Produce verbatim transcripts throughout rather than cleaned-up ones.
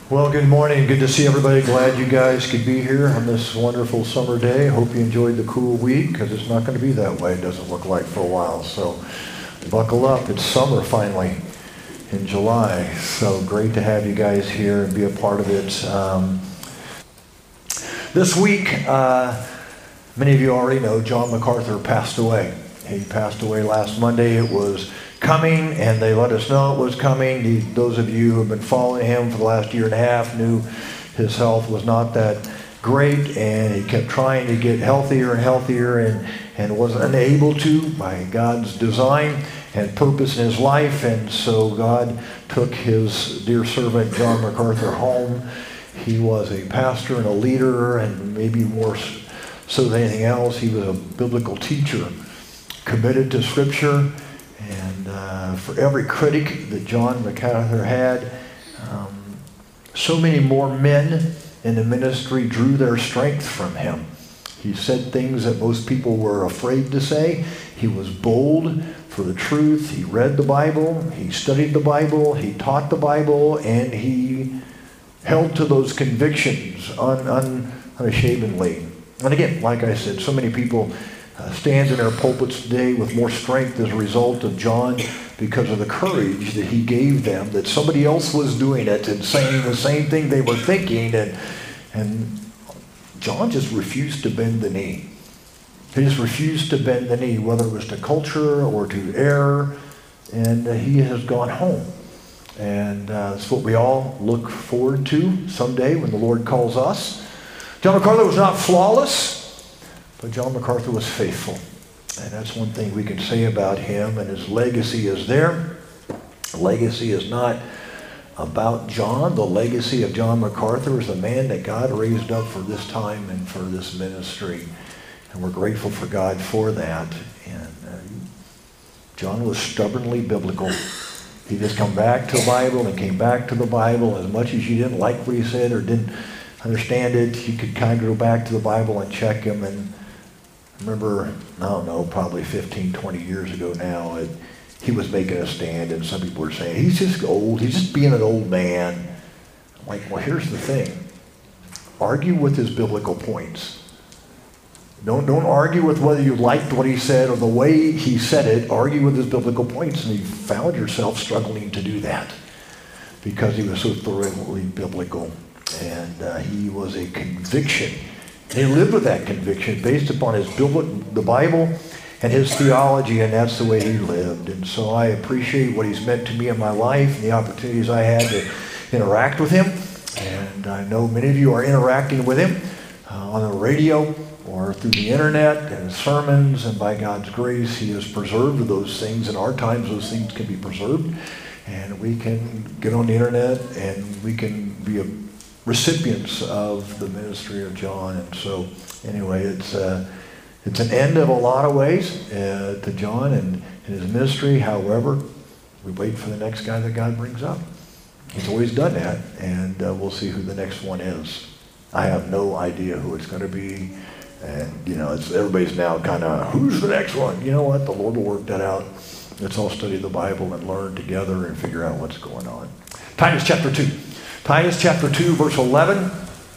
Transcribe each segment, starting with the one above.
Well, good morning. Good to see everybody. Glad you guys could be here on this wonderful summer day. Hope you enjoyed the cool week, because it's not going to be that way. It doesn't look like for a while. So buckle up. It's summer finally in July. So great to have you guys here and be a part of it. Um, this week, uh, many of you already know John MacArthur passed away. He passed away last Monday. It was coming, and they let us know it was coming. The, those of you who have been following him for the last year and a half knew his health was not that great, and he kept trying to get healthier and healthier, and, and was unable to by God's design and purpose in his life. And so God took his dear servant John MacArthur home. He was a pastor and a leader, and maybe more so than anything else, he was a biblical teacher, committed to Scripture. And uh, for every critic that John MacArthur had, um, so many more men in the ministry drew their strength from him. He said things that most people were afraid to say. He was bold for the truth. He read the Bible. He studied the Bible. He taught the Bible. And he held to those convictions un, un, unashamedly. And again, like I said, so many people Uh, stand in their pulpits today with more strength as a result of John, because of the courage that he gave them, that somebody else was doing it and saying the same thing they were thinking, and and John just refused to bend the knee. He just refused to bend the knee, whether it was to culture or to error, and uh, he has gone home. And uh, it's what we all look forward to someday when the Lord calls us. John MacArthur was not flawless, but John MacArthur was faithful. And that's one thing we can say about him, and his legacy is there. The legacy is not about John. The legacy of John MacArthur is the man that God raised up for this time and for this ministry. And we're grateful for God for that. And uh, John was stubbornly biblical. He just come back to the Bible and came back to the Bible. As much as you didn't like what he said or didn't understand it, you could kind of go back to the Bible and check him. And I remember, I don't know, probably fifteen, twenty years ago now, it, he was making a stand, and some people were saying, he's just old, he's just being an old man. I'm like, well, here's the thing. Argue with his biblical points. Don't, don't argue with whether you liked what he said or the way he said it. Argue with his biblical points, and you found yourself struggling to do that because he was so thoroughly biblical. And uh, he was a conviction. And he lived with that conviction based upon his the Bible and his theology, and that's the way he lived. And so I appreciate what he's meant to me in my life and the opportunities I had to interact with him. And I know many of you are interacting with him uh, on the radio or through the internet and sermons, and by God's grace, he has preserved those things. In our times, those things can be preserved, and we can get on the internet and we can be a recipients of the ministry of John. And so anyway, it's uh, it's an end of a lot of ways uh, to John and, and his ministry. However, we wait for the next guy that God brings up. He's always done that, and uh, we'll see who the next one is. I have no idea who it's going to be, and you know, it's everybody's now kind of, who's the next one? You know what? The Lord will work that out. Let's all study the Bible and learn together and figure out what's going on. Titus chapter two. Titus chapter two, verse eleven.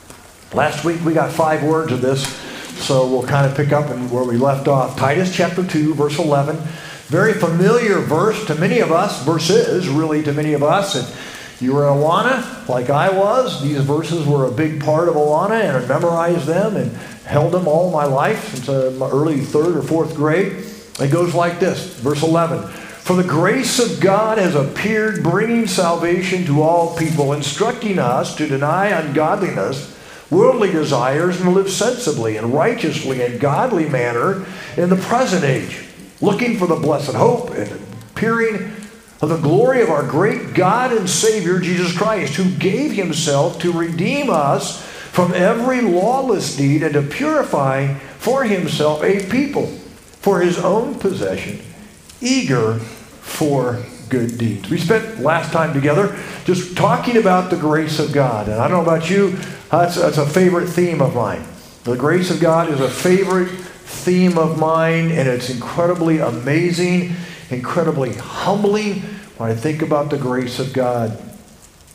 Last week we got five words of this, so we'll kind of pick up in where we left off. Titus chapter two, verse eleven. Very familiar verse to many of us, verses really to many of us. And you were in Awana, like I was. These verses were a big part of Awana, and I memorized them and held them all my life since uh, my early third or fourth grade. It goes like this, verse eleven. For the grace of God has appeared, bringing salvation to all people, instructing us to deny ungodliness, worldly desires, and live sensibly and righteously and godly manner in the present age, looking for the blessed hope and appearing of the glory of our great God and Savior, Jesus Christ, who gave himself to redeem us from every lawless deed and to purify for himself a people for his own possession, eager for good deeds. We spent last time together just talking about the grace of God. And I don't know about you, that's, that's a favorite theme of mine. The grace of God is a favorite theme of mine, and it's incredibly amazing, incredibly humbling when I think about the grace of God.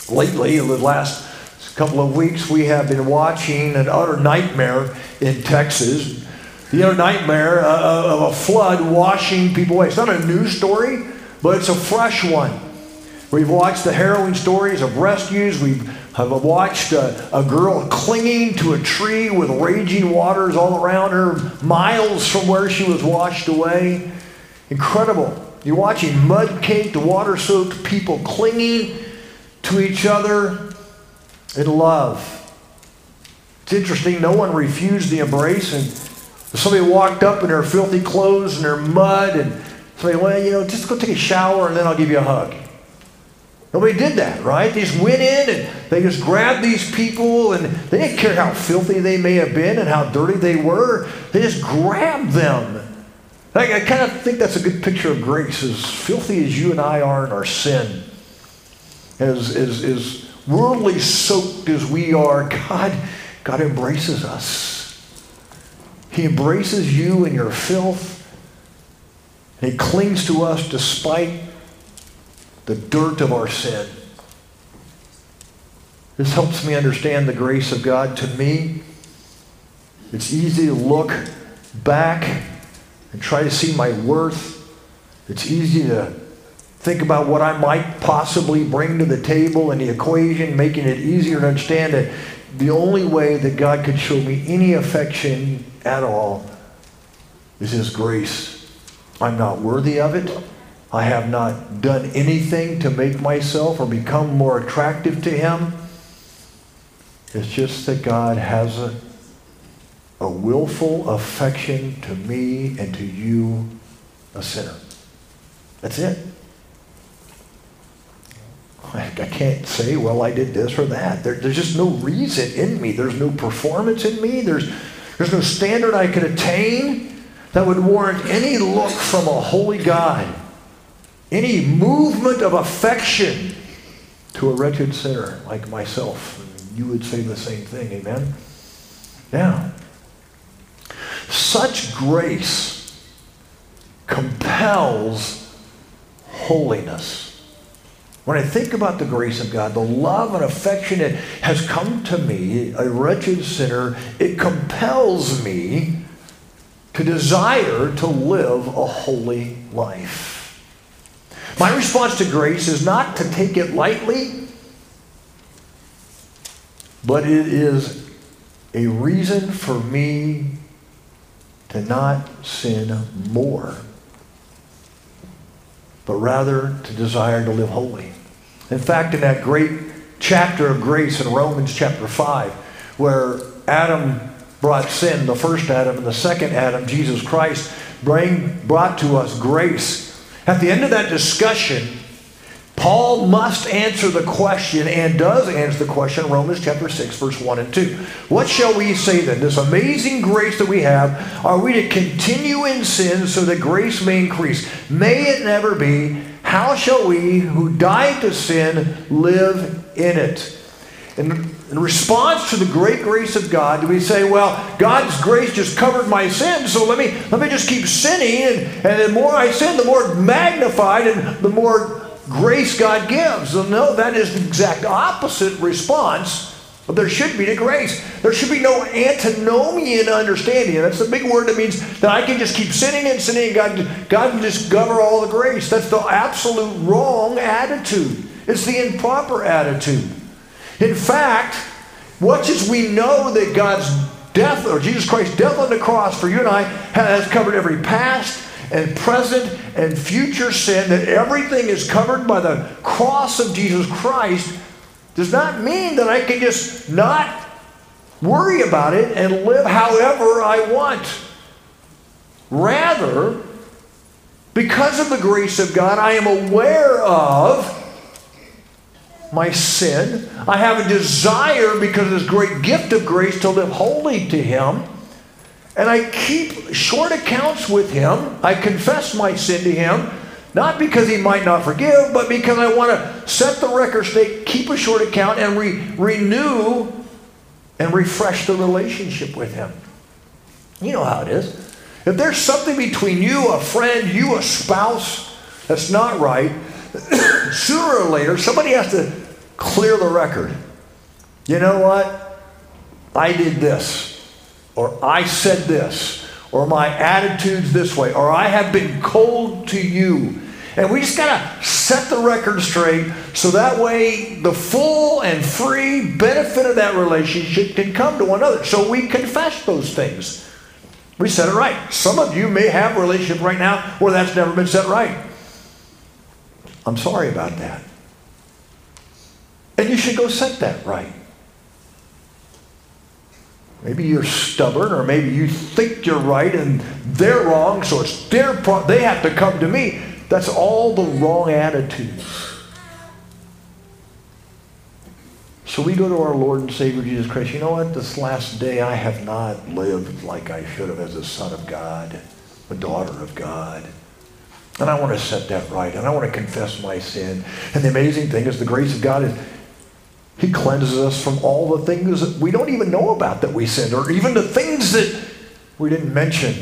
lately, in the last couple of weeks, we have been watching an utter nightmare in Texas. The utter nightmare uh, of a flood washing people away. It's not a news story, but it's a fresh one. We've watched the harrowing stories of rescues. We have watched a, a girl clinging to a tree with raging waters all around her, miles from where she was washed away. Incredible. You're watching mud-caked, water-soaked people clinging to each other in love. It's interesting, no one refused the embrace, and somebody walked up in their filthy clothes and their mud, and somebody, well, you know, just go take a shower and then I'll give you a hug. Nobody did that, right? They just went in and they just grabbed these people, and they didn't care how filthy they may have been and how dirty they were. They just grabbed them. I, I kind of think that's a good picture of grace. As filthy as you and I are in our sin, as, as, as worldly soaked as we are, God, God embraces us. He embraces you in your filth, and He clings to us despite the dirt of our sin. This helps me understand the grace of God. To me, it's easy to look back and try to see my worth. It's easy to think about what I might possibly bring to the table in the equation, making it easier to understand that the only way that God could show me any affection at all is His grace. I'm not worthy of it. I have not done anything to make myself or become more attractive to Him. It's just that God has a A willful affection to me and to you, a sinner. That's it. I, I can't say, well, I did this or that. There, there's just no reason in me. There's no performance in me. There's, there's no standard I could attain that would warrant any look from a holy God, any movement of affection to a wretched sinner like myself. And you would say the same thing, amen? Now, such grace compels holiness. When I think about the grace of God, the love and affection that has come to me, a wretched sinner, it compels me to desire to live a holy life. My response to grace is not to take it lightly, but it is a reason for me to not sin more, but rather to desire to live holy. In fact, in that great chapter of grace in Romans chapter five, where Adam brought sin, the first Adam, and the second Adam, Jesus Christ, bring, brought to us grace. At the end of that discussion, Paul must answer the question, and does answer the question, in Romans chapter six, verse one and two. What shall we say then? This amazing grace that we have, are we to continue in sin so that grace may increase? May it never be. How shall we who died to sin live in it? In, in response to the great grace of God, do we say, well, God's grace just covered my sin, so let me, let me just keep sinning, and, and the more I sin, the more magnified and the more grace God gives? So no, that is the exact opposite response. But there should be to grace. There should be no antinomian understanding. That's the big word that means that I can just keep sinning and sinning and God, God can just cover all the grace. That's the absolute wrong attitude. It's the improper attitude. In fact, much as we know that God's death, or Jesus Christ's death on the cross for you and I, has covered every past and present and future sin, that everything is covered by the cross of Jesus Christ, does not mean that I can just not worry about it and live however I want. Rather, because of the grace of God, I am aware of my sin. I have a desire, because of this great gift of grace, to live holy to Him. And I keep short accounts with Him. I confess my sin to Him, not because He might not forgive, but because I want to set the record straight, keep a short account, and re- renew and refresh the relationship with Him. You know how it is. If there's something between you, a friend, you, a spouse, that's not right, sooner or later, somebody has to clear the record. You know what? I did this, or I said this, or my attitude's this way, or I have been cold to you. And we just got to set the record straight so that way the full and free benefit of that relationship can come to one another. So we confess those things. We set it right. Some of you may have a relationship right now where that's never been set right. I'm sorry about that. And you should go set that right. Maybe you're stubborn, or maybe you think you're right and they're wrong, so it's their problem. They have to come to me. That's all the wrong attitudes. So we go to our Lord and Savior Jesus Christ. You know what? This last day I have not lived like I should have as a son of God, a daughter of God. And I want to set that right. And I want to confess my sin. And the amazing thing is the grace of God is He cleanses us from all the things that we don't even know about that we sinned, or even the things that we didn't mention.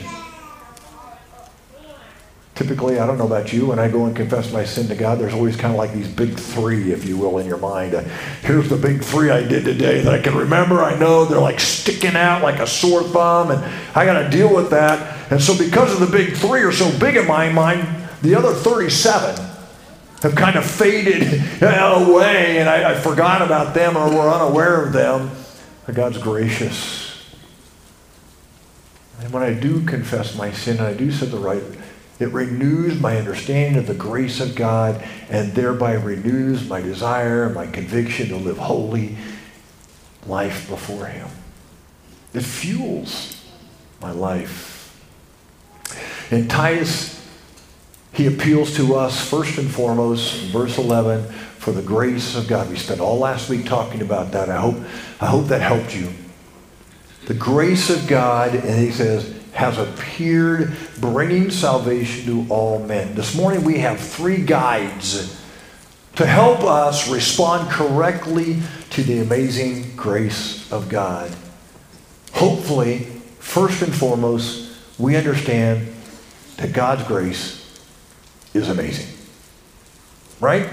Typically, I don't know about you, when I go and confess my sin to God, there's always kind of like these big three, if you will, in your mind. Uh, here's the big three I did today that I can remember. I know they're like sticking out like a sore thumb, and I got to deal with that. And so because of the big three are so big in my mind, the other thirty-seven have kind of faded away, and I, I forgot about them, or were unaware of them. But God's gracious. And when I do confess my sin, and I do set the right, it renews my understanding of the grace of God, and thereby renews my desire and my conviction to live holy life before Him. It fuels my life. In Titus, he appeals to us first and foremost, in verse eleven, for the grace of God. We spent all last week talking about that. I hope, I hope that helped you. The grace of God, and he says, has appeared, bringing salvation to all men. This morning we have three guides to help us respond correctly to the amazing grace of God. Hopefully, first and foremost, we understand that God's grace is amazing. Right?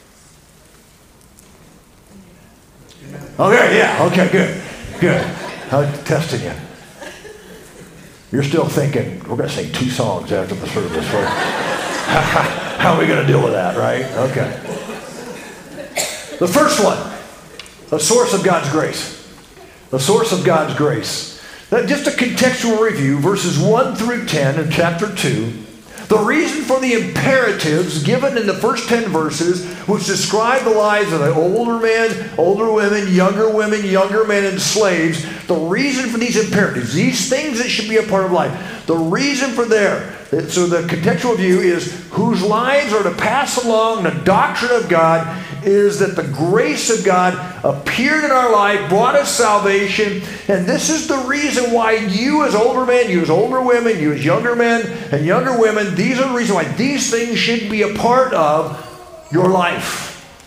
Okay, yeah, okay, good, good. I'm testing you. You're still thinking, we're going to sing two songs after the service. How are we going to deal with that, right? Okay. The first one, the source of God's grace. The source of God's grace. That, just a contextual review, verses one through ten in chapter two. The reason for the imperatives given in the first ten verses, which describe the lives of the older men, older women, younger women, younger men, and slaves, the reason for these imperatives, these things that should be a part of life, the reason for there, so the contextual view is whose lives are to pass along the doctrine of God, is that the grace of God appeared in our life, brought us salvation, and this is the reason why you as older men, you as older women, you as younger men and younger women, these are the reason why these things should be a part of your life.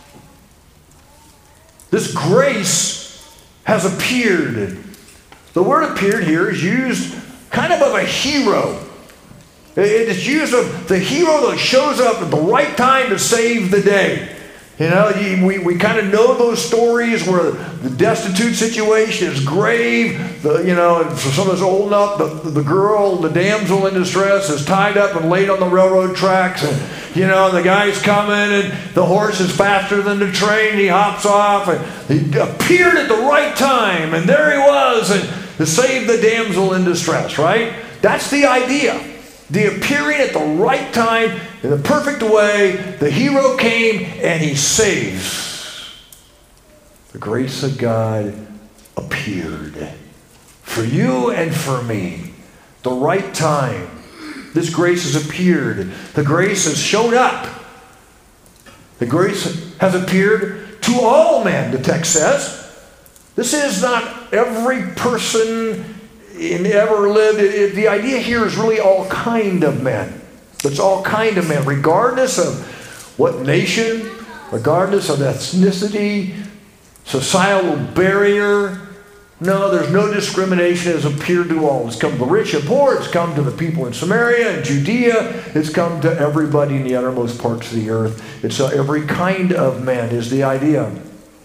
This grace has appeared. The word appeared here is used kind of of a hero. It is used of the hero that shows up at the right time to save the day. You know, we, we kind of know those stories where the destitute situation is grave. The, you know, for some of us old enough, the, the girl, the damsel in distress is tied up and laid on the railroad tracks. And, you know, the guy's coming and the horse is faster than the train. He hops off and he appeared at the right time. And there he was, and to save the damsel in distress, right? That's the idea. The appearing at the right time, in the perfect way, the hero came and he saves. The grace of God appeared for you and for me. The right time. This grace has appeared. The grace has shown up. The grace has appeared to all men, the text says. This is not every person in ever lived. It, it, the idea here is really all kind of men. It's all kind of men, regardless of what nation, regardless of ethnicity, societal barrier. No, there's no discrimination. It has appeared to all. It's come to the rich and poor. It's come to the people in Samaria and Judea. It's come to everybody in the uttermost parts of the earth. It's uh, every kind of man is the idea.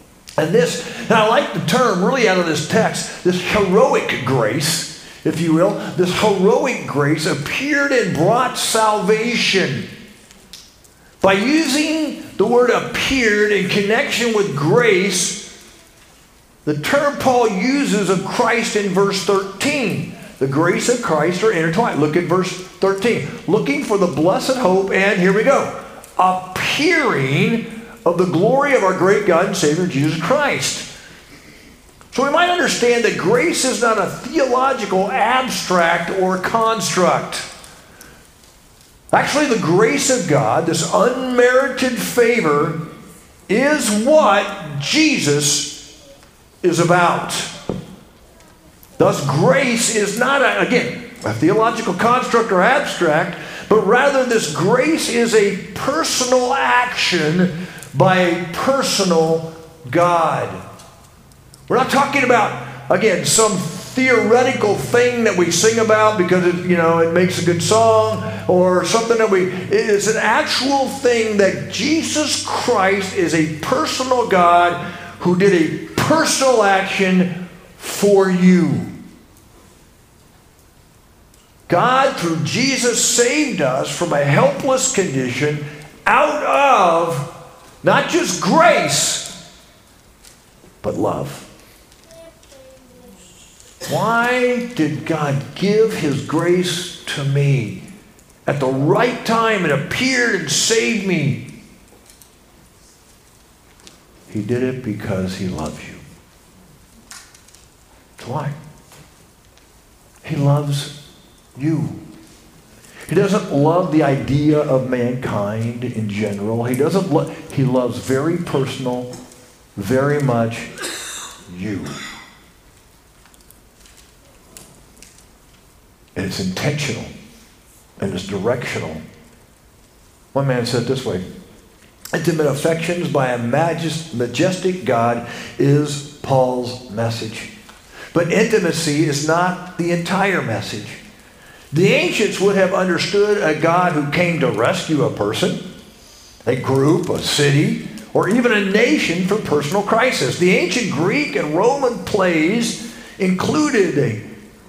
And this, and I like the term really out of this text, this heroic grace, if you will, this heroic grace appeared and brought salvation. By using the word appeared in connection with grace, the term Paul uses of Christ in verse thirteen. The grace of Christ are intertwined. Look at verse thirteen. Looking for the blessed hope, and here we go, appearing of the glory of our great God and Savior Jesus Christ. So we might understand that grace is not a theological abstract or construct. Actually, the grace of God, this unmerited favor, is what Jesus is about. Thus, grace is not, a, again, a theological construct or abstract, but rather this grace is a personal action by a personal God. We're not talking about, again, some theoretical thing that we sing about because it, you know, it makes a good song, or something that we, it is an actual thing that Jesus Christ is a personal God who did a personal action for you. God, through Jesus, saved us from a helpless condition out of not just grace, but love. Why did God give His grace to me at the right time and appeared and saved me? He did it because He loves you. That's why. He loves you. He doesn't love the idea of mankind in general. He doesn't lo- He loves very personal, very much you. And it's intentional. And it's directional. One man said it this way: intimate affections by a majest, majestic God is Paul's message. But intimacy is not the entire message. The ancients would have understood a God who came to rescue a person, a group, a city, or even a nation from personal crisis. The ancient Greek and Roman plays included a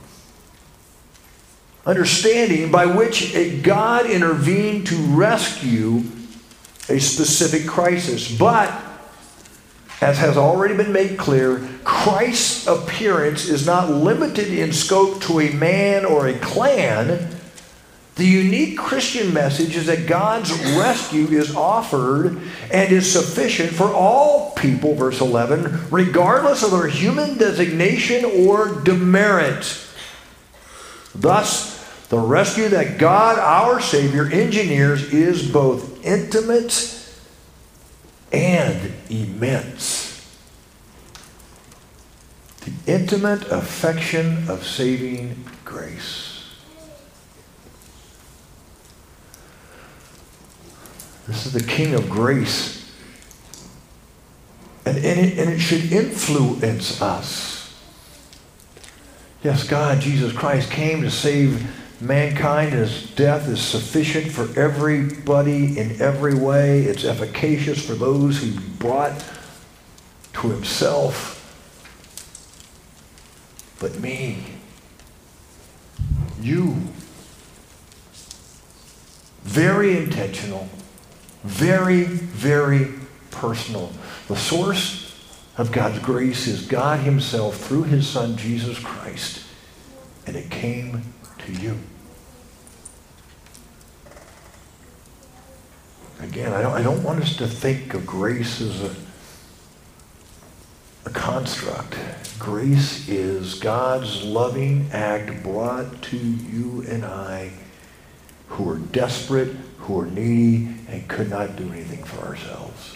understanding by which a God intervened to rescue a specific crisis. But, as has already been made clear, Christ's appearance is not limited in scope to a man or a clan. The unique Christian message is that God's rescue is offered and is sufficient for all people, verse eleven, regardless of their human designation or demerit. Thus, the rescue that God, our Savior, engineers is both intimate and immense. The intimate affection of saving grace. This is the King of grace. And, and, it, and it should influence us. Yes, God, Jesus Christ, came to save mankind, and His death is sufficient for everybody in every way. It's efficacious for those He brought to Himself. But me, you, very intentional, very, very personal. The source of God's grace is God Himself through His Son, Jesus Christ. And it came to you. Again, I don't, I don't want us to think of grace as a, a construct. Grace is God's loving act brought to you and I who are desperate, who are needy, and could not do anything for ourselves.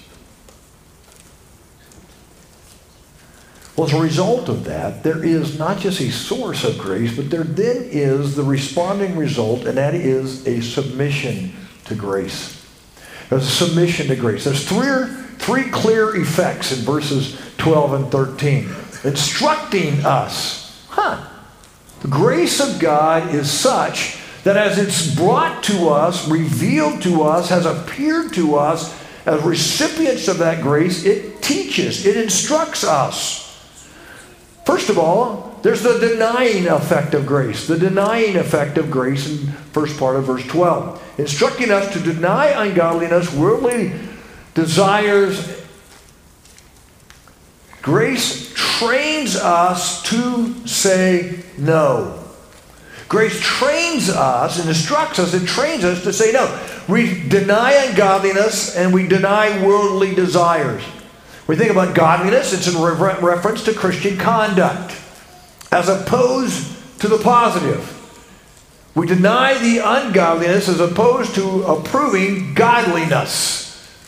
Well, as a result of that, there is not just a source of grace, but there then is the responding result, and that is a submission to grace. There's a submission to grace. There's three, three clear effects in verses twelve and thirteen, instructing us. Huh. The grace of God is such that as it's brought to us, revealed to us, has appeared to us as recipients of that grace, it teaches, it instructs us. First of all, there's the denying effect of grace. The denying effect of grace in first part of verse twelve. Instructing us to deny ungodliness, worldly desires. Grace trains us to say no. Grace trains us and instructs us and trains us to say no. We deny ungodliness and we deny worldly desires. When we think about godliness, it's in re- reference to Christian conduct, as opposed to the positive. We deny the ungodliness as opposed to approving godliness.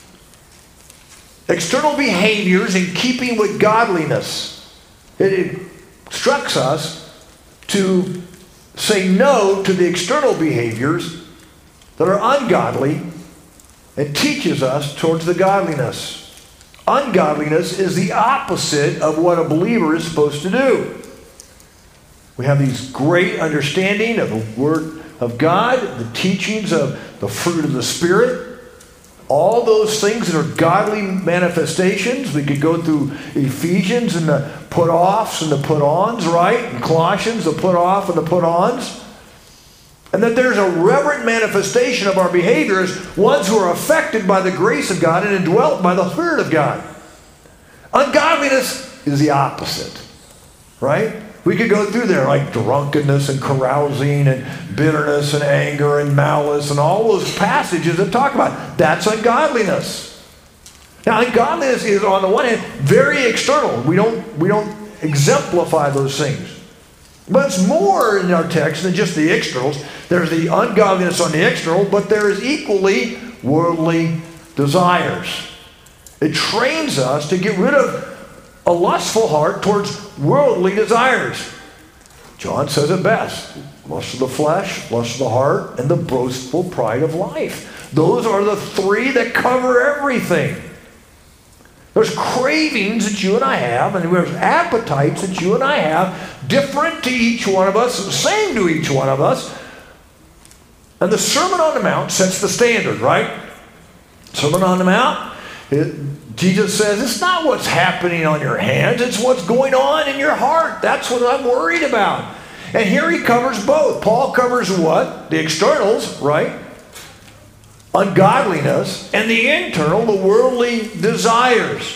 External behaviors in keeping with godliness. It instructs us to say no to the external behaviors that are ungodly and teaches us towards the godliness. Ungodliness is the opposite of what a believer is supposed to do. We have these great understanding of the Word of God, the teachings of the fruit of the Spirit, all those things that are godly manifestations. We could go through Ephesians and the put-offs and the put-ons, right? And Colossians, the put-off and the put-ons. And that there's a reverent manifestation of our behaviors, ones who are affected by the grace of God and indwelt by the Spirit of God. Ungodliness is the opposite, right? We could go through there like drunkenness and carousing and bitterness and anger and malice and all those passages that talk about that's ungodliness. Now, ungodliness is on the one hand very external. We don't, we don't exemplify those things. But it's more in our text than just the externals. There's the ungodliness on the external, but there is equally worldly desires. It trains us to get rid of a lustful heart towards worldly desires. John says it best. Lust of the flesh, lust of the heart, and the boastful pride of life. Those are the three that cover everything. There's cravings that you and I have, and there's appetites that you and I have, different to each one of us, same to each one of us. And the Sermon on the Mount sets the standard, right? Sermon on the Mount, it, Jesus says, it's not what's happening on your hands, it's what's going on in your heart. That's what I'm worried about. And here he covers both. Paul covers what? The externals, right? Ungodliness, and the internal, the worldly desires.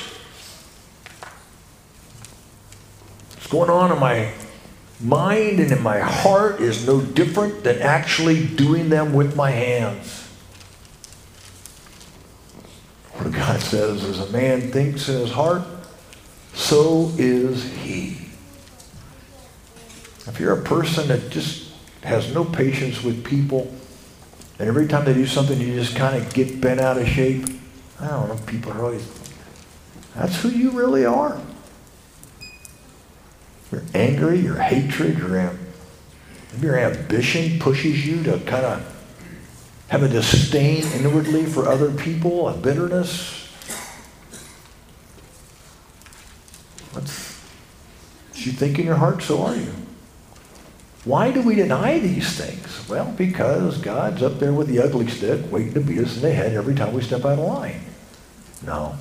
What's going on in my mind and in my heart is no different than actually doing them with my hands. What God says, as a man thinks in his heart, so is he. If you're a person that just has no patience with people, and every time they do something, you just kind of get bent out of shape. I don't know, people are always, that's who you really are. Your anger, your hatred, your, am, your ambition pushes you to kind of have a disdain inwardly for other people, a bitterness. What's you think in your heart, so are you. Why do we deny these things? Well, because God's up there with the ugly stick waiting to beat us in the head every time we step out of line. No.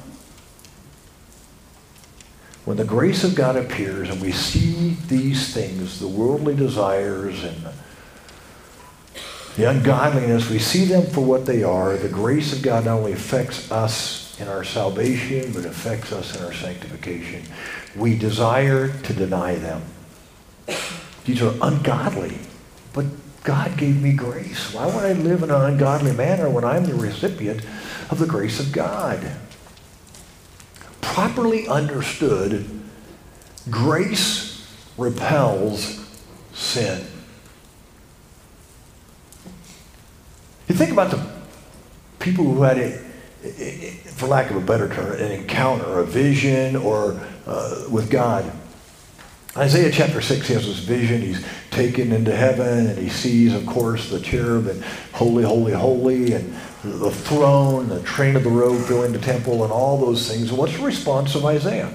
When the grace of God appears and we see these things, the worldly desires and the, the ungodliness, we see them for what they are. The grace of God not only affects us in our salvation, but affects us in our sanctification. We desire to deny them. These are ungodly, but God gave me grace. Why would I live in an ungodly manner when I'm the recipient of the grace of God? Properly understood, grace repels sin. You think about the people who had, a, for lack of a better term, an encounter, a vision, or uh, with God. Isaiah chapter six, he has this vision. He's taken into heaven, and he sees, of course, the cherub and holy, holy, holy, and the throne, the train of the robe filling the temple, and all those things. And what's the response of Isaiah?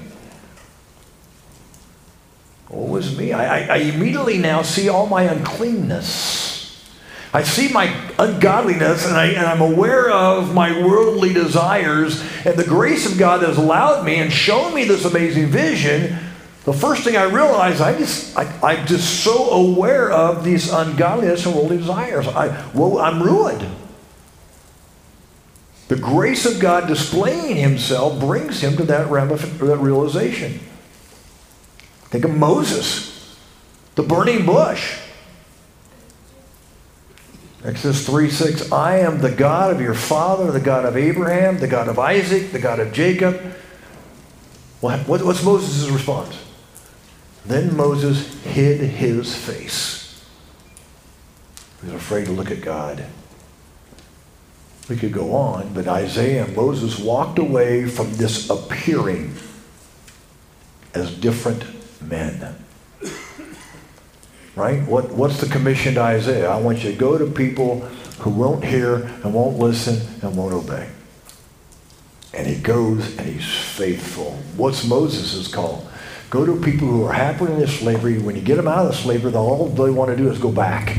Woe is me. I, I, I immediately now see all my uncleanness. I see my ungodliness, and, I, and I'm aware of my worldly desires, and the grace of God has allowed me and shown me this amazing vision. The first thing I realize, I just, I, I'm just so aware of these ungodliness and worldly desires. I, well, I'm ruined. The grace of God displaying himself brings him to that, ramif- that realization. Think of Moses, the burning bush. Exodus three six, I am the God of your father, the God of Abraham, the God of Isaac, the God of Jacob. What, what's Moses' response? Then Moses hid his face. He was afraid to look at God. We could go on, but Isaiah and Moses walked away from this appearing as different men. Right? What, what's the commission to Isaiah? I want you to go to people who won't hear and won't listen and won't obey. And he goes and he's faithful. What's Moses' call? Go to people who are happily in slavery. When you get them out of slavery, all they want to do is go back.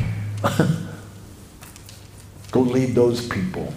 Go lead those people.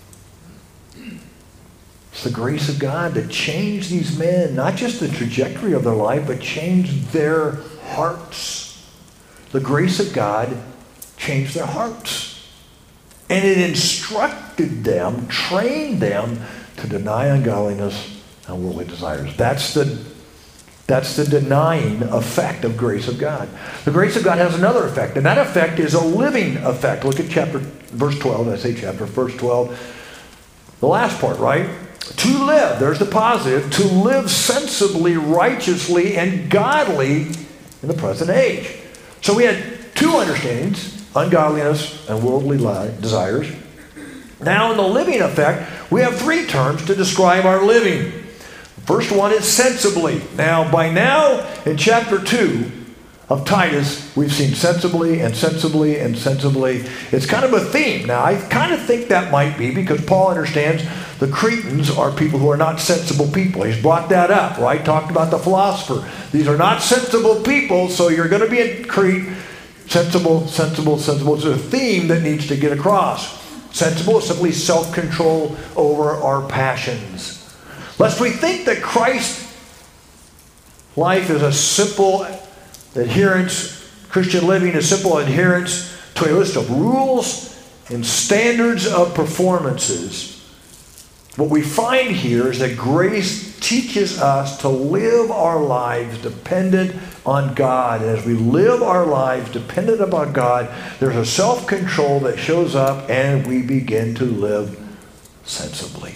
It's the grace of God that changed these men, not just the trajectory of their life, but changed their hearts. The grace of God changed their hearts. And it instructed them, trained them to deny ungodliness and worldly desires. That's the That's the denying effect of grace of God. The grace of God has another effect, and that effect is a living effect. Look at chapter, verse twelve. I say chapter, verse twelve. The last part, right? To live, there's the positive, to live sensibly, righteously, and godly in the present age. So we had two understandings, ungodliness and worldly desires. Now in the living effect, we have three terms to describe our living. First one is sensibly. Now, by now, in chapter two of Titus, we've seen sensibly and sensibly and sensibly. It's kind of a theme. Now, I kind of think that might be because Paul understands the Cretans are people who are not sensible people. He's brought that up, right? Talked about the philosopher. These are not sensible people, so you're going to be in Crete. Sensible, sensible, sensible. It's a theme that needs to get across. Sensible is simply self-control over our passions. Lest we think that Christ's life is a simple adherence, Christian living is simple adherence to a list of rules and standards of performances. What we find here is that grace teaches us to live our lives dependent on God. And as we live our lives dependent upon God, there's a self-control that shows up and we begin to live sensibly.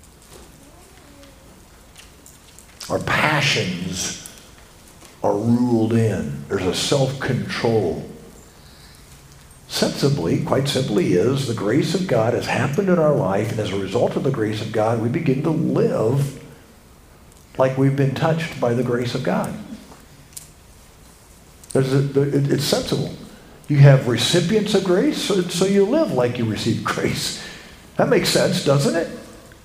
Our passions are ruled in. There's a self-control. Sensibly, quite simply, is the grace of God has happened in our life, and as a result of the grace of God, we begin to live like we've been touched by the grace of God. There's a, it's sensible. You have recipients of grace, so, so you live like you receive grace. That makes sense, doesn't it?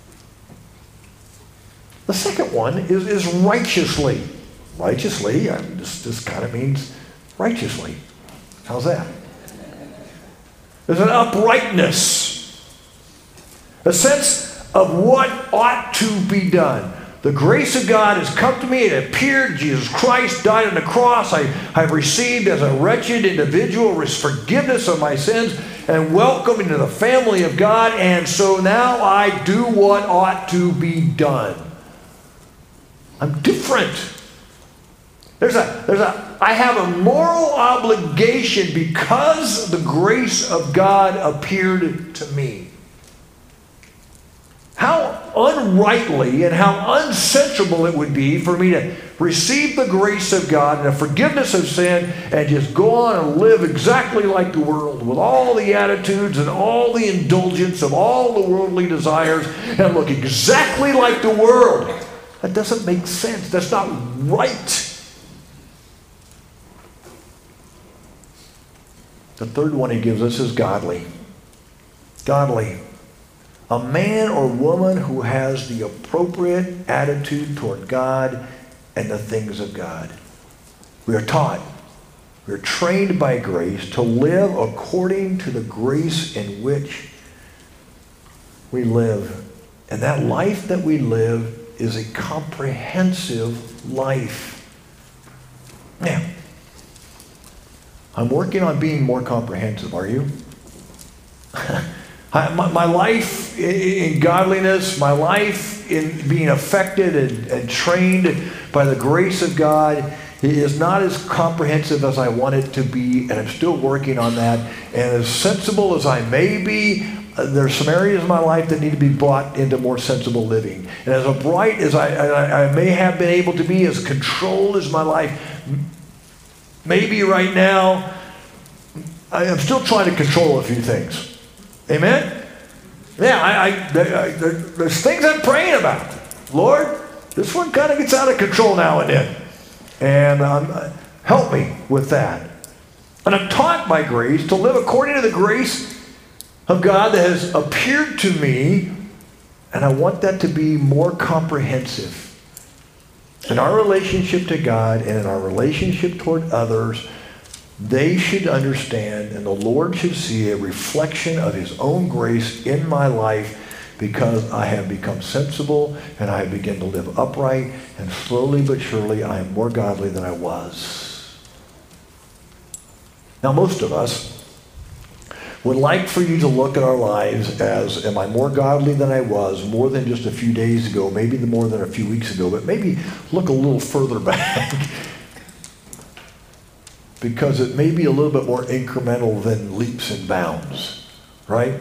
The second one is, is righteously. Righteously, I mean, this, this kind of means righteously. How's that? There's an uprightness, a sense of what ought to be done. The grace of God has come to me. It appeared. Jesus Christ died on the cross. I have received as a wretched individual forgiveness of my sins and welcome into the family of God. And so now I do what ought to be done. I'm different. There's a, there's a, I have a moral obligation because the grace of God appeared to me. How unrightly and how unsensible it would be for me to receive the grace of God and the forgiveness of sin and just go on and live exactly like the world with all the attitudes and all the indulgence of all the worldly desires and look exactly like the world. That doesn't make sense. That's not right. The third one he gives us is godly. Godly. A man or woman who has the appropriate attitude toward God and the things of God. We are taught We're trained by grace to live according to the grace in which we live. And that life that we live is a comprehensive life. Now, I'm working on being more comprehensive. Are you? I, my, my life in, in godliness, my life in being affected and, and trained by the grace of God is not as comprehensive as I want it to be, and I'm still working on that. And as sensible as I may be, uh, there's some areas of my life that need to be brought into more sensible living. And as bright as I, I, I may have been able to be, as controlled as my life, maybe right now, I am still trying to control a few things. Amen? Yeah, I, I, I, there, there's things I'm praying about. Lord, this one kind of gets out of control now and then. And um, help me with that. And I'm taught by grace to live according to the grace of God that has appeared to me. And I want that to be more comprehensive. In our relationship to God and in our relationship toward others, they should understand and the Lord should see a reflection of His own grace in my life, because I have become sensible and I have begun to live upright, and slowly but surely I am more godly than I was. Now, most of us would like for you to look at our lives as, am I more godly than I was more than just a few days ago, maybe more than a few weeks ago, but maybe look a little further back because it may be a little bit more incremental than leaps and bounds, right?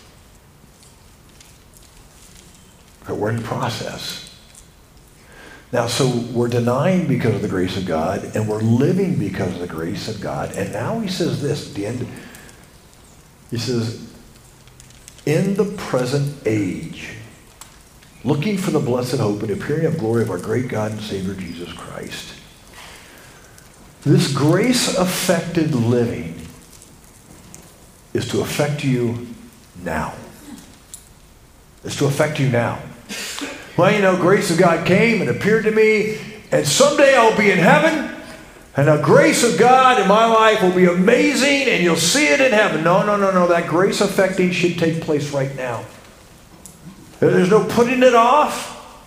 But we're in the process. Now, so we're denying because of the grace of God, and we're living because of the grace of God. And now he says this at the end. He says, in the present age, looking for the blessed hope and appearing of glory of our great God and Savior Jesus Christ. This grace-affected living is to affect you now. It's to affect you now. Well, you know, grace of God came and appeared to me, and someday I'll be in heaven, and the grace of God in my life will be amazing, and you'll see it in heaven. No, no, no, no. That grace affecting should take place right now. There's no putting it off.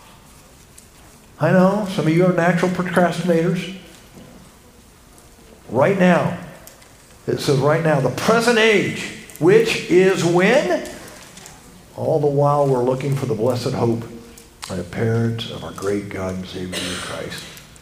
I know, some of you are natural procrastinators. Right now. It says right now, the present age, which is when? All the while we're looking for the blessed hope and appearance of our great God and Savior Jesus Christ.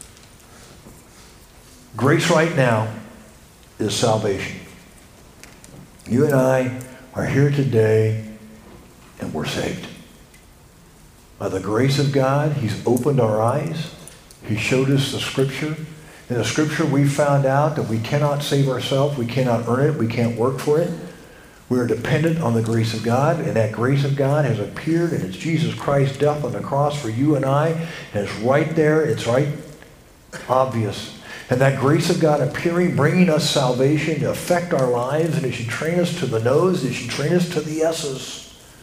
Grace right now is salvation. You and I are here today and we're saved. By the grace of God, He's opened our eyes. He showed us the Scripture. In the Scripture, we found out that we cannot save ourselves. We cannot earn it. We can't work for it. We are dependent on the grace of God, and that grace of God has appeared, and it's Jesus Christ's death on the cross for you and I, and it's right there. It's right obvious. And that grace of God appearing, bringing us salvation to affect our lives, and it should train us to the no's. It should train us to the yeses.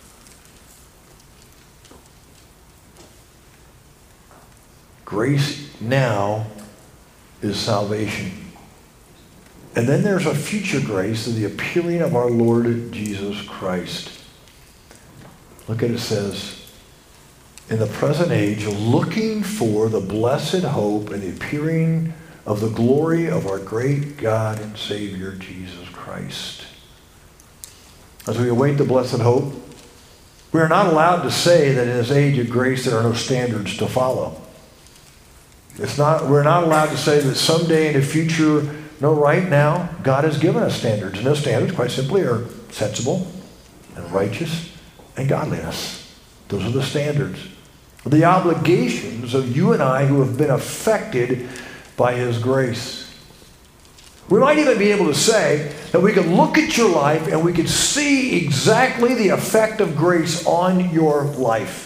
Grace now is salvation. And then there's a future grace of the appearing of our Lord Jesus Christ. Look at it, it says, in the present age, looking for the blessed hope and the appearing of the glory of our great God and Savior, Jesus Christ. As we await the blessed hope, we are not allowed to say that in this age of grace there are no standards to follow. It's not, we're not allowed to say that someday in the future, no, right now, God has given us standards. And those standards, quite simply, are sensible and righteous and godliness. Those are the standards. The obligations of you and I who have been affected by His grace. We might even be able to say that we can look at your life and we can see exactly the effect of grace on your life.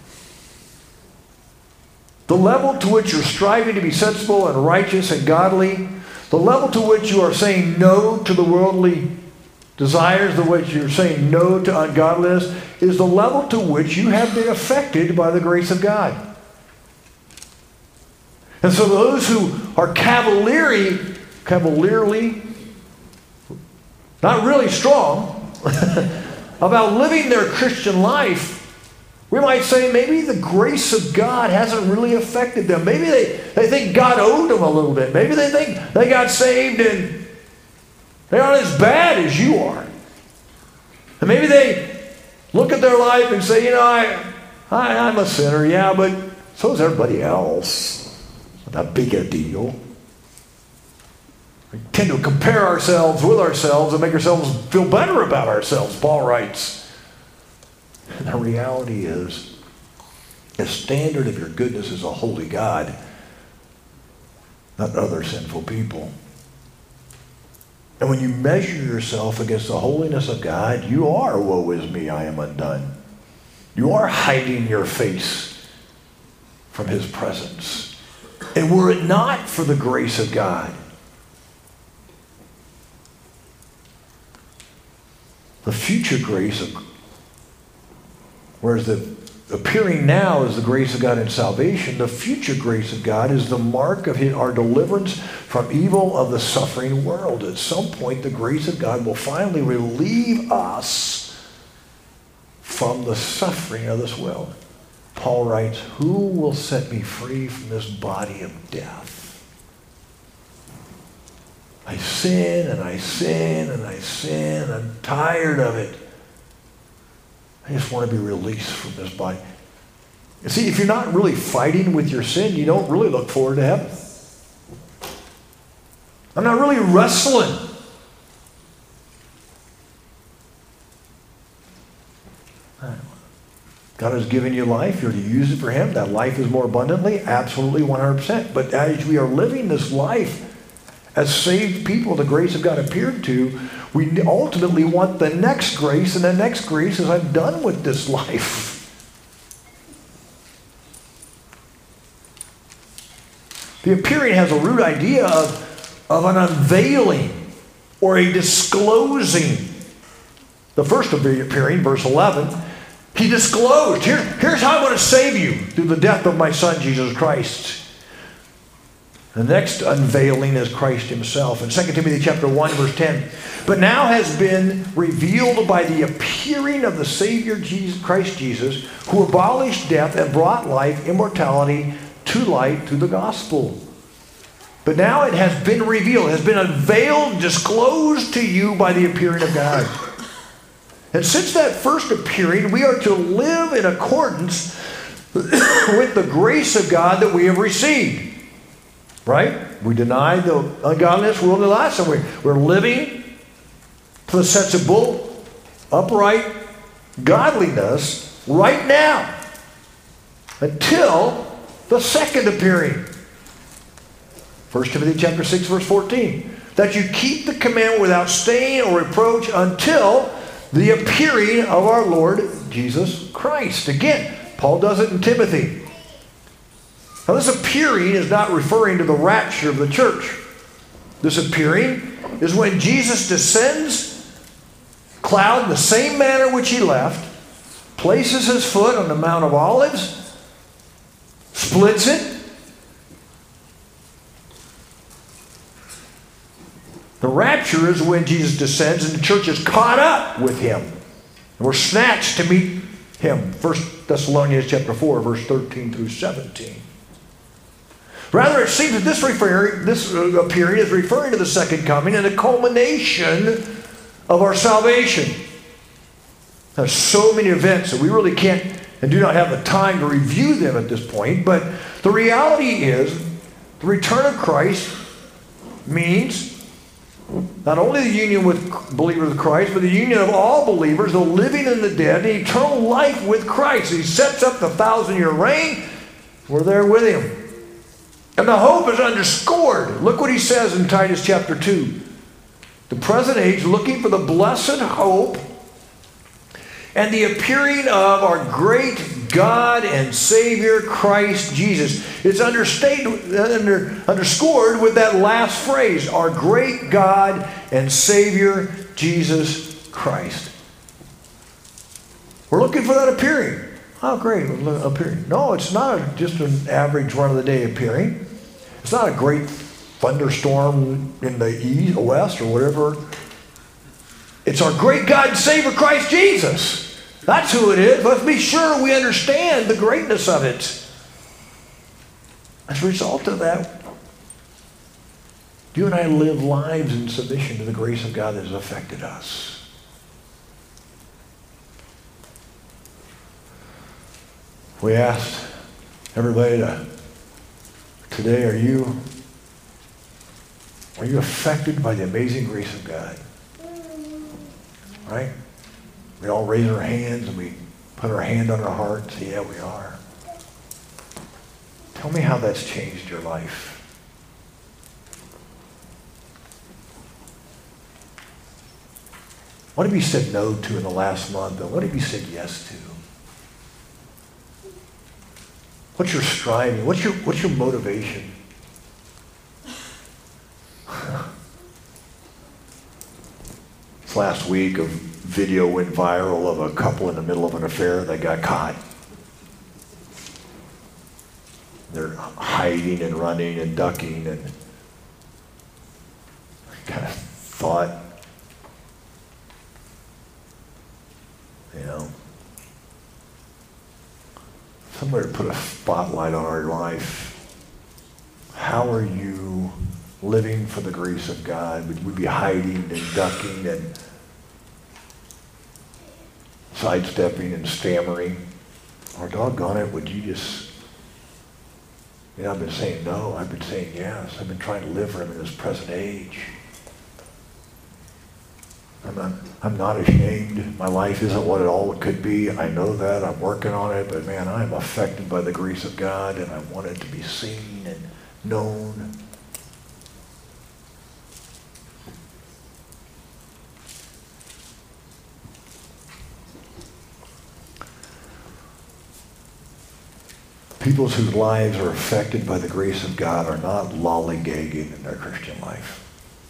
The level to which you're striving to be sensible and righteous and godly, the level to which you are saying no to the worldly desires, the which you're saying no to ungodliness, is the level to which you have been affected by the grace of God. And so those who are cavalierly cavalierly, not really strong, about living their Christian life, we might say maybe the grace of God hasn't really affected them. Maybe they, they think God owed them a little bit. Maybe they think they got saved and they aren't as bad as you are. And maybe they look at their life and say, you know, I, I, I'm a sinner, yeah, but so is everybody else. It's not that big a deal. We tend to compare ourselves with ourselves and make ourselves feel better about ourselves, Paul writes. And the reality is, the standard of your goodness is a holy God, not other sinful people. And when you measure yourself against the holiness of God, you are, woe is me, I am undone. You are hiding your face from his presence. And were it not for the grace of God, the future grace of, whereas the appearing now is the grace of God in salvation, the future grace of God is the mark of his, our deliverance from evil of the suffering world. At some point, the grace of God will finally relieve us from the suffering of this world. Paul writes, who will set me free from this body of death? I sin and I sin and I sin. I'm tired of it. I just want to be released from this body. You see, if you're not really fighting with your sin, you don't really look forward to heaven. I'm not really wrestling. God has given you life. You're to use it for him. That life is more abundantly. Absolutely one hundred percent. But as we are living this life as saved people, the grace of God appeared to, we ultimately want the next grace, and the next grace is I'm done with this life. The appearing has a root idea of, of an unveiling or a disclosing. The first appearing, verse eleven, he disclosed, Here, here's how I'm going to save you through the death of my son, Jesus Christ. The next unveiling is Christ himself. In Second Timothy chapter one, verse ten, but now has been revealed by the appearing of the Savior Jesus, Christ Jesus, who abolished death and brought life, immortality to light through the gospel. But now it has been revealed, has been unveiled, disclosed to you by the appearing of God. And since that first appearing, we are to live in accordance with the grace of God that we have received. Right? We deny the ungodliness, worldly life, and we're, we're living for the sensible, upright godliness right now until the second appearing. First Timothy chapter six, verse fourteen. That you keep the commandment without stain or reproach until the appearing of our Lord Jesus Christ. Again, Paul does it in Timothy. Now this appearing is not referring to the rapture of the church. This appearing is when Jesus descends cloud in the same manner which he left, places his foot on the Mount of Olives, splits it. The rapture is when Jesus descends and the church is caught up with him. And we're snatched to meet him. First Thessalonians chapter four, verse thirteen through seventeen. Rather, it seems that this, refer, this appearing is referring to the second coming and the culmination of our salvation. There's so many events that we really can't and do not have the time to review them at this point, but the reality is the return of Christ means not only the union with believers of Christ, but the union of all believers, the living and the dead, and eternal life with Christ. He sets up the thousand-year reign. We're there with him. And the hope is underscored. Look what he says in Titus chapter two. The present age, looking for the blessed hope and the appearing of our great God and Savior, Christ Jesus. It's understated, under, underscored with that last phrase, our great God and Savior, Jesus Christ. We're looking for that appearing. Oh, great, appearing. No, it's not just an average run-of-the-day appearing. It's not a great thunderstorm in the east, west, or whatever. It's our great God and Savior, Christ Jesus. That's who it is. Let's be sure we understand the greatness of it. As a result of that, you and I live lives in submission to the grace of God that has affected us. We asked everybody to, today, are you, are you affected by the amazing grace of God? Right? We all raise our hands and we put our hand on our heart and say, yeah, we are. Tell me how that's changed your life. What have you said no to in the last month, and what have you said yes to? What's your striving? What's your, what's your motivation? This last week, a video went viral of a couple in the middle of an affair that got caught. They're hiding and running and ducking, and I kind of thought, you know, somebody put a spotlight on our life. How are you living for the grace of God? Would we be hiding and ducking and sidestepping and stammering? Or doggone it, would you just, you know, I've been saying no, I've been saying yes. I've been trying to live for him in this present age. I'm not, I'm not ashamed. My life isn't what it all could be. I know that. I'm working on it. But man, I'm affected by the grace of God, and I want it to be seen and known. People whose lives are affected by the grace of God are not lollygagging in their Christian life.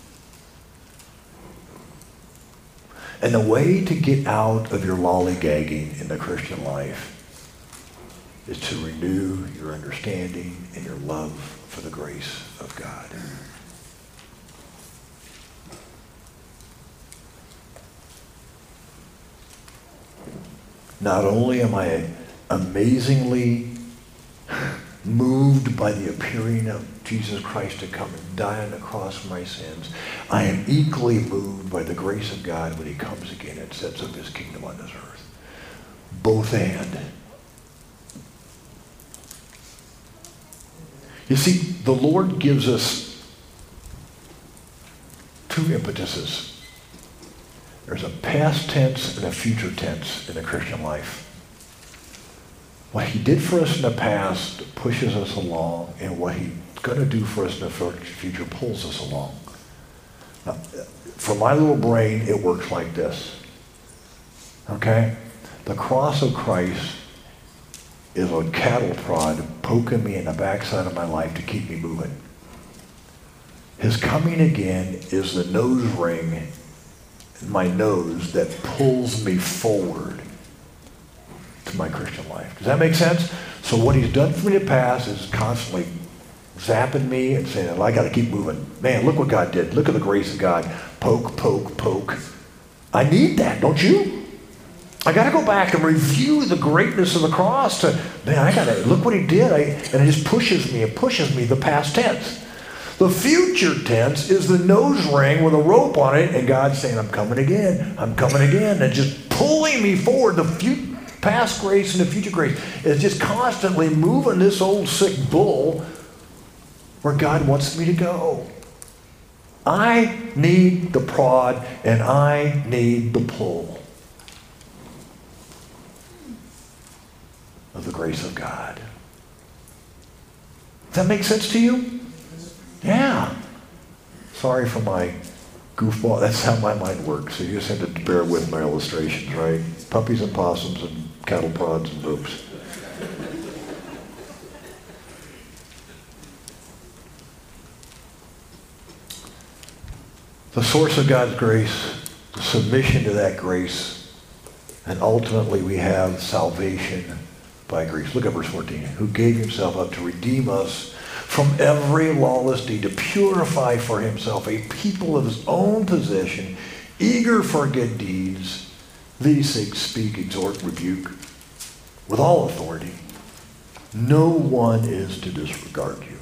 And the way to get out of your lollygagging in the Christian life is to renew your understanding and your love for the grace of God. Not only am I amazingly moved by the appearing of Jesus Christ to come and die on the cross for my sins, I am equally moved by the grace of God when he comes again and sets up his kingdom on this earth. Both and. You see, the Lord gives us two impetuses. There's a past tense and a future tense in the Christian life. What he did for us in the past pushes us along, and what he's going to do for us in the future pulls us along. Now, for my little brain, it works like this. Okay? The cross of Christ is a cattle prod poking me in the backside of my life to keep me moving. His coming again is the nose ring in my nose that pulls me forward to my Christian life. Does that make sense? So what he's done for me in the past is constantly zapping me and saying, well, I got to keep moving. Man, look what God did. Look at the grace of God. Poke, poke, poke. I need that, don't you? I got to go back and review the greatness of the cross. To, man, I got to, look what he did. I, and it just pushes me. It pushes me, the past tense. The future tense is the nose ring with a rope on it, and God's saying, I'm coming again. I'm coming again. And just pulling me forward. The future. Past grace and the future grace is just constantly moving this old sick bull where God wants me to go. I need the prod and I need the pull of the grace of God. Does that make sense to you? Yeah. Sorry for my goofball. That's how my mind works. So you just have to bear with my illustrations, right? Puppies and possums and cattle prods and ropes. The source of God's grace, the submission to that grace, and ultimately we have salvation by grace. Look at verse fourteen. Who gave himself up to redeem us from every lawless deed, to purify for himself a people of his own possession, eager for good deeds. These things speak, exhort, rebuke with all authority. No one is to disregard you.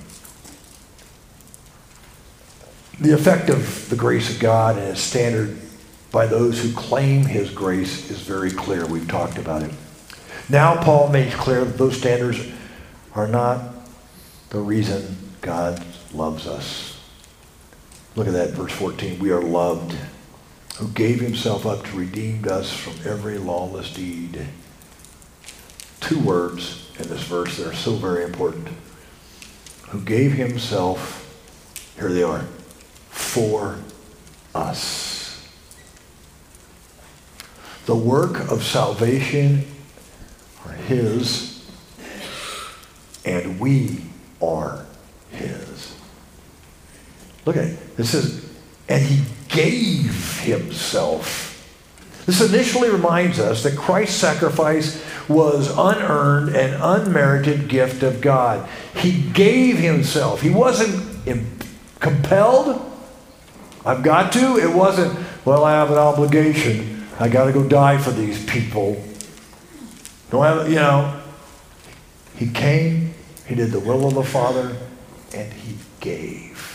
The effect of the grace of God and his standard by those who claim his grace is very clear. We've talked about it. Now Paul makes clear that those standards are not the reason God loves us. Look at that, verse fourteen. We are loved, who gave himself up to redeem us from every lawless deed. Two words in this verse that are so very important. Who gave himself, here they are, for us. The work of salvation are his, and we are his. Look at it. It says, and he gave himself. This initially reminds us that Christ's sacrifice was unearned and unmerited gift of God. He gave himself. He wasn't imp- compelled. I've got to. It wasn't, well, I have an obligation. I got to go die for these people. Don't have, you know. He came, he did the will of the Father, and he gave.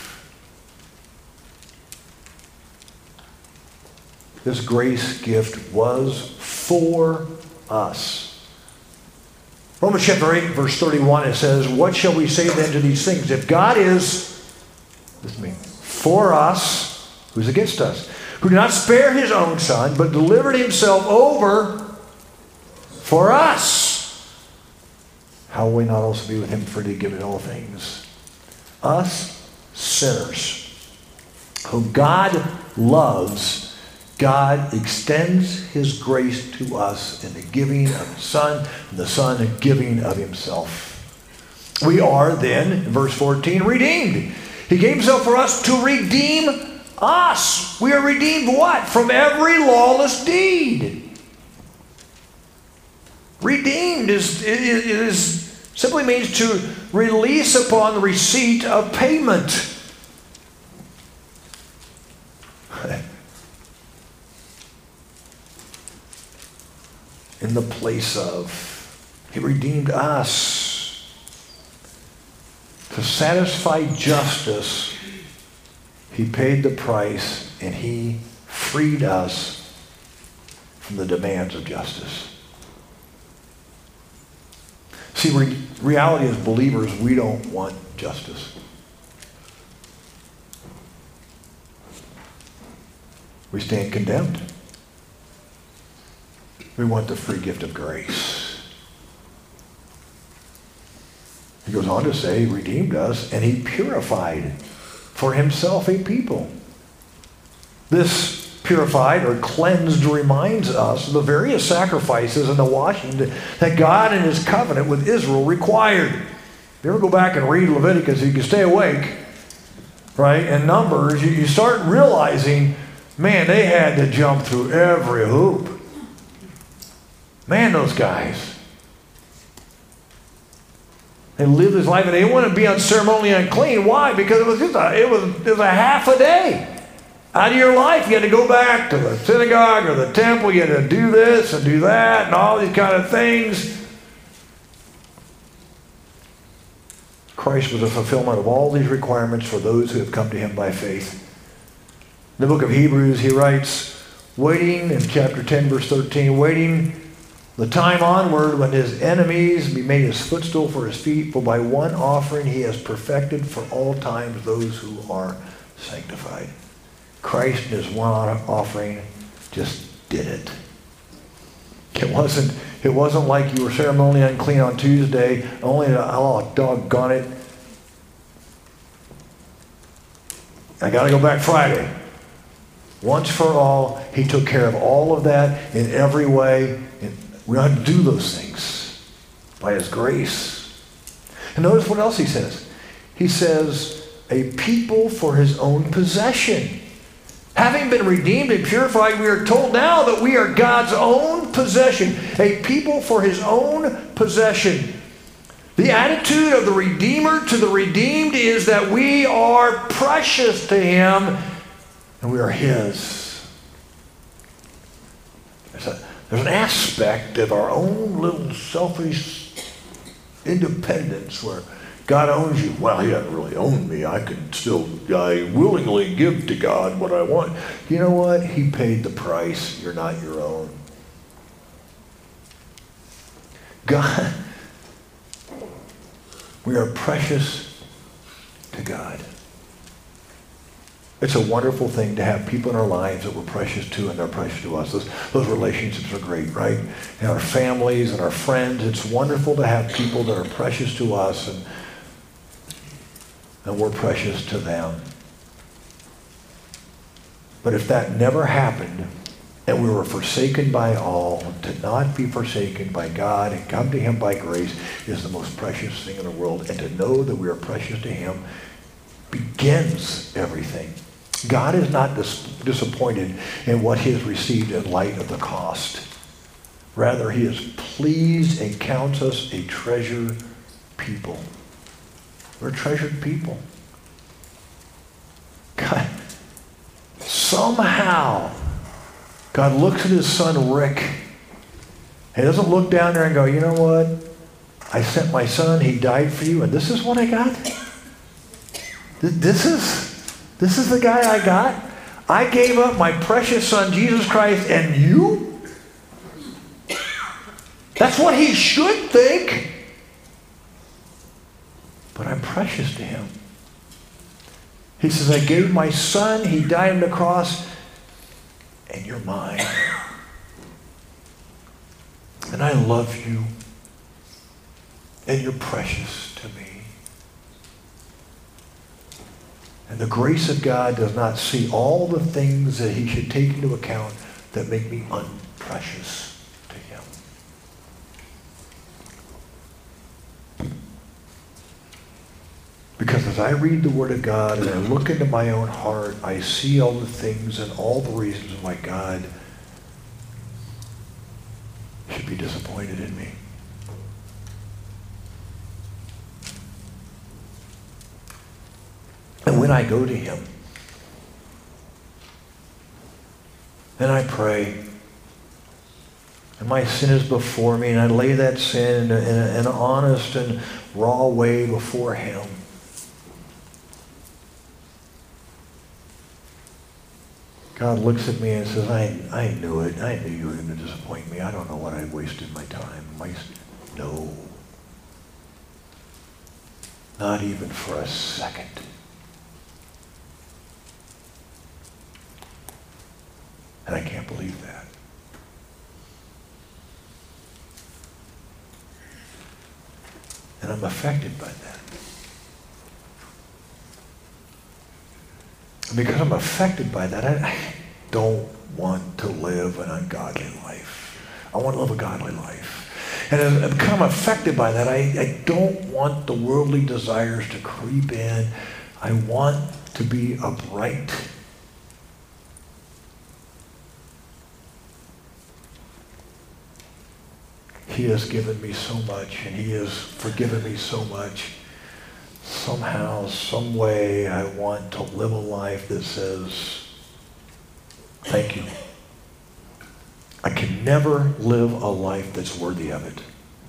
This grace gift was for us. Romans chapter eight, verse thirty-one, it says, what shall we say then to these things? If God is, with me, for us, who's against us? Who did not spare his own son, but delivered himself over for us. How will we not also be with him freely given all things? Us sinners, whom God loves, God extends his grace to us in the giving of his Son, and the Son in giving of himself. We are then, in verse fourteen, redeemed. He gave himself for us to redeem us. We are redeemed what? From every lawless deed. Redeemed is, is, is simply means to release upon the receipt of payment. In the place of. He redeemed us to satisfy justice. He paid the price, and he freed us from the demands of justice. See, re- reality as believers, we don't want justice. We stand condemned. We want the free gift of grace. He goes on to say, he redeemed us, and he purified for himself a people. This purified or cleansed reminds us of the various sacrifices and the washing that God in his covenant with Israel required. If you ever go back and read Leviticus, you can stay awake, right? And Numbers, you, you start realizing, man, they had to jump through every hoop. Man, those guys. They lived this life and they didn't want to be unceremonially unclean. Why? Because it was just a, it was, it was a half a day out of your life. You had to go back to the synagogue or the temple. You had to do this and do that and all these kind of things. Christ was a fulfillment of all these requirements for those who have come to him by faith. In the book of Hebrews, he writes, waiting in chapter ten, verse thirteen, waiting the time onward when his enemies be made his footstool for his feet, for by one offering he has perfected for all times those who are sanctified. Christ in his one offering just did it. It wasn't, it wasn't like you were ceremonially unclean on Tuesday, only, oh, doggone it, I got to go back Friday. Once for all, he took care of all of that in every way. And we don't have to do those things by his grace. And notice what else he says. He says, a people for his own possession. Having been redeemed and purified, we are told now that we are God's own possession. A people for his own possession. The attitude of the Redeemer to the redeemed is that we are precious to him and we are his. There's, a, there's an aspect of our own little selfish independence where God owns you. Well, he doesn't really own me. I can still, I willingly give to God what I want. You know what? He paid the price. You're not your own. God, we are precious to God. It's a wonderful thing to have people in our lives that we're precious to and they're precious to us. Those, those relationships are great, right? And our families and our friends, it's wonderful to have people that are precious to us and, and we're precious to them. But if that never happened, and we were forsaken by all, to not be forsaken by God and come to him by grace is the most precious thing in the world. And to know that we are precious to him begins everything. God is not dis- disappointed in what he has received in light of the cost. Rather, he is pleased and counts us a treasured people. We're treasured people. God, somehow, God looks at his son Rick. He doesn't look down there and go, you know what? I sent my son, he died for you, and this is what I got? This is, this is the guy I got? I gave up my precious son, Jesus Christ, and you? That's what he should think. But I'm precious to him. He says, I gave my son, he died on the cross, and you're mine. And I love you. And you're precious to me. And the grace of God does not see all the things that he should take into account that make me unprecious to him. Because as I read the Word of God and I look into my own heart, I see all the things and all the reasons why God should be disappointed in me. And when I go to him and I pray, and my sin is before me, and I lay that sin in, a, in, a, in an honest and raw way before him, God looks at me and says, I, I knew it. I knew you were going to disappoint me. I don't know what I wasted my time. My, no. Not even for a second. And I can't believe that. And I'm affected by that. And because I'm affected by that, I, I don't want to live an ungodly life. I want to live a godly life. And as I become affected by that, I, I don't want the worldly desires to creep in. I want to be upright. He has given me so much, and he has forgiven me so much. Somehow, some way, I want to live a life that says, thank you. I can never live a life that's worthy of it.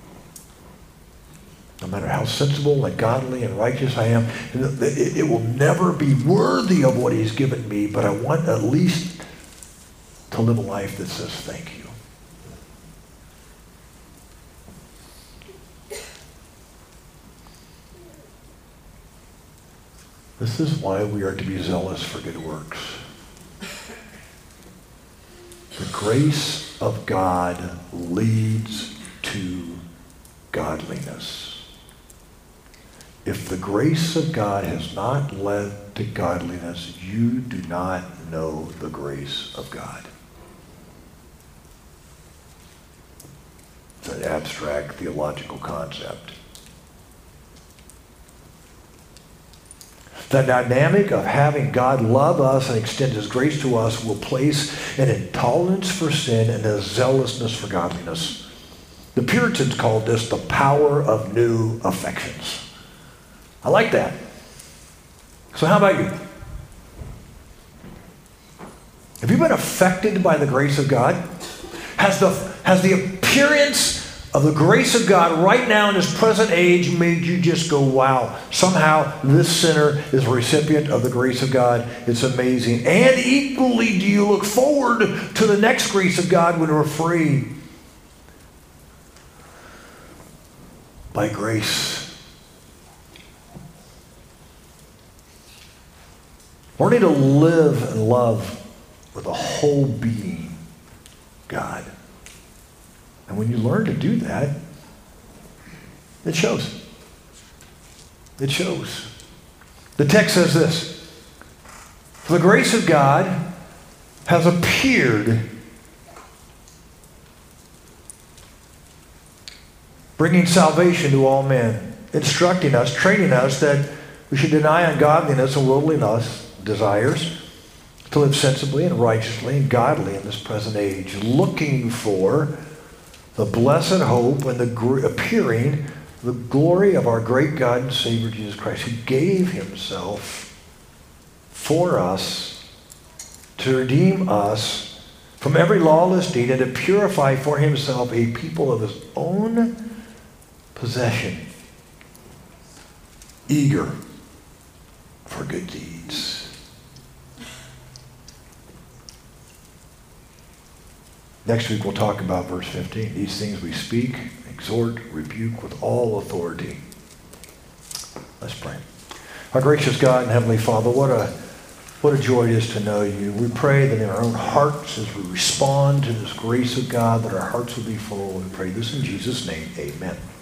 No matter how sensible and godly and righteous I am, it, it will never be worthy of what he's given me, but I want at least to live a life that says thank you. This is why we are to be zealous for good works. The grace of God leads to godliness. If the grace of God has not led to godliness, you do not know the grace of God. It's an abstract theological concept. The dynamic of having God love us and extend his grace to us will place an intolerance for sin and a zealousness for godliness. The Puritans called this the power of new affections. I like that. So how about you? Have you been affected by the grace of God? Has the, has the appearance of the grace of God right now in this present age made you just go, wow, somehow this sinner is a recipient of the grace of God. It's amazing. And equally, do you look forward to the next grace of God when we're free? By grace. Learning to live and love with a whole being, God. And when you learn to do that, it shows. It shows. The text says this: "For the grace of God has appeared, bringing salvation to all men, instructing us, training us that we should deny ungodliness and worldliness desires, to live sensibly and righteously and godly in this present age, looking for the blessed hope and the gr- appearing the glory of our great God and Savior Jesus Christ, who gave himself for us to redeem us from every lawless deed and to purify for himself a people of his own possession, eager for good deeds." Next week we'll talk about verse fifteen. "These things we speak, exhort, rebuke with all authority." Let's pray. Our gracious God and Heavenly Father, what a what a joy it is to know you. We pray that in our own hearts, as we respond to this grace of God, that our hearts will be full. We pray this in Jesus' name. Amen.